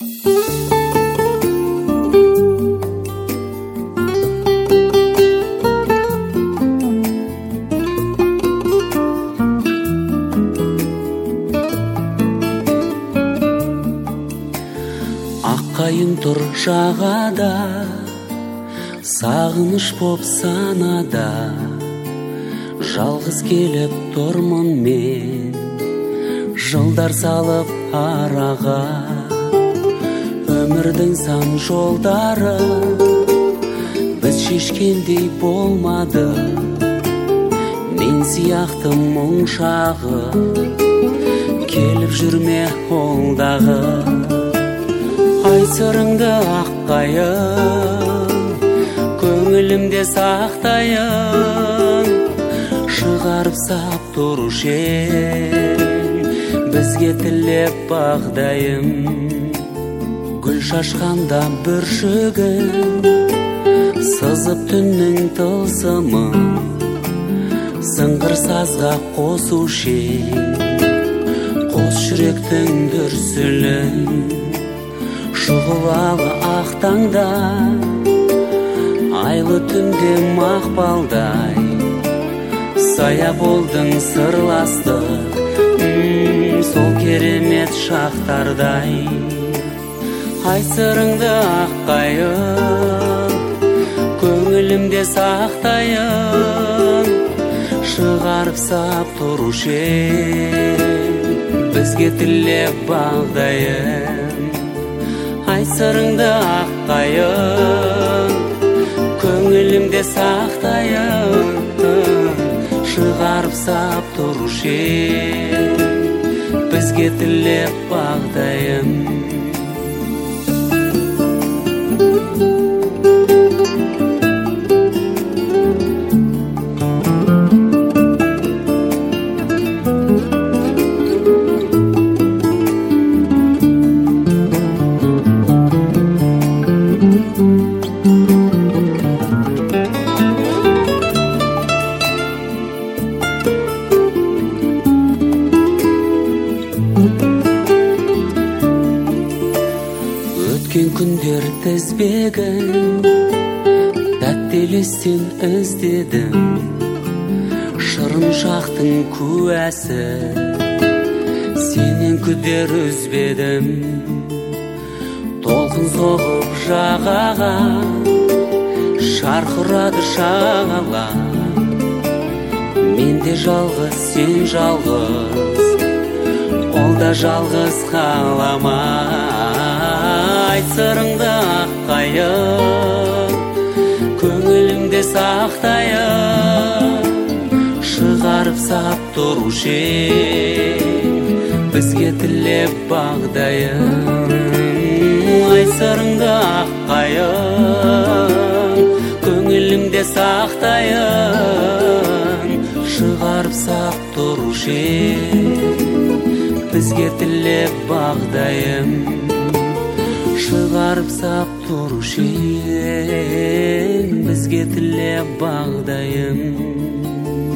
Аққайың тұр жағада, сағыныш боп санада, жалғыз келіп тұрмын мен, жылдар салып араға. Өмірдің сан жолдары біз шешкендей болмады, мен сияқты мұңшағы келіп жүрме қолдағы. Ай сырыңды аққайын, көңілімде сақтайын, шығарып сап тұрушы ең, бізге тілеп бағдайым. Гүл шашқанда бүршігін, сызып түннің тылсымын, сыңғыр сазға қосушы ең, қос жүректің дүрсілін. Шұғылалы ақ таңда, айлы түнде мақпалдай, сая болдың сырластық, сол керемет шақтардай. Ай сырыңды аққайын, көңілімде сақтайын, шығарып сап тұрушы ең, бізге тілеп бағдайын. Ай сырыңды аққайын, көңілімде сақтайын, шығарып сап тұрушы ең, бізге тілеп бағдайын. Өткен күндер тізбегін, тәттелестен іздедім, шырын шақтың куәсі, сенен күдер үзбедім. Толқын соғып жағаға, шарқырады шағала, мен де жалғыз, сен жалғыз, ол да жалғыз қалама. Ай сырыңды аққайын, көңілімде сақтайын, шығарып сап тұрушы ең, бізге тілеп бағдайын. Ай сырыңды аққайын, көңілімде сақтайын, шығарып сап тұрушы ең, бізге тілеп бағдайын. Шығарып сап тұрушы ең, бізге тілеп бағдайын.